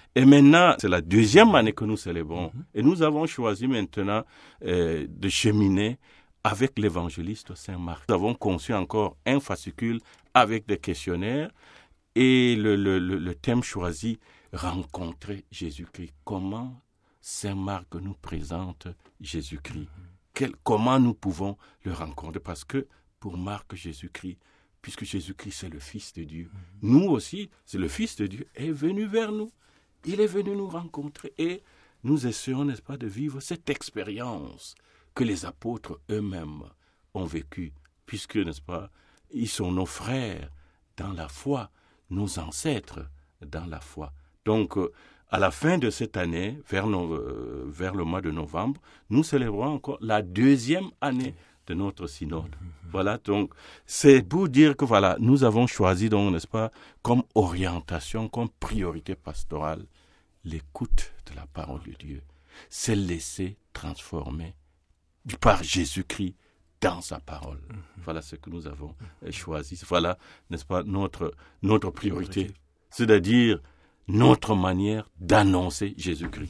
Et maintenant, c'est la 2e année que nous célébrons. Et nous avons choisi maintenant de cheminer avec l'évangéliste Saint Marc. Nous avons conçu encore un fascicule avec des questionnaires et le thème choisi, rencontrer Jésus-Christ. Comment Saint Marc nous présente Jésus-Christ? Comment nous pouvons le rencontrer? Parce que pour Marc, Jésus-Christ, puisque Jésus-Christ c'est le Fils de Dieu, nous aussi, c'est le Fils de Dieu, est venu vers nous. Il est venu nous rencontrer et nous essayons, n'est-ce pas, de vivre cette expérience que les apôtres eux-mêmes ont vécue, puisque, n'est-ce pas, ils sont nos frères dans la foi, nos ancêtres dans la foi. Donc, à la fin de cette année, vers le mois de novembre, nous célébrons encore la 2e année de notre synode. Voilà, donc, c'est pour dire que, voilà, nous avons choisi, donc, n'est-ce pas, comme orientation, comme priorité pastorale, l'écoute de la parole de Dieu. C'est laisser transformer par Jésus-Christ dans sa parole. Voilà ce que nous avons choisi. Voilà, n'est-ce pas, notre priorité. C'est-à-dire notre manière d'annoncer Jésus-Christ.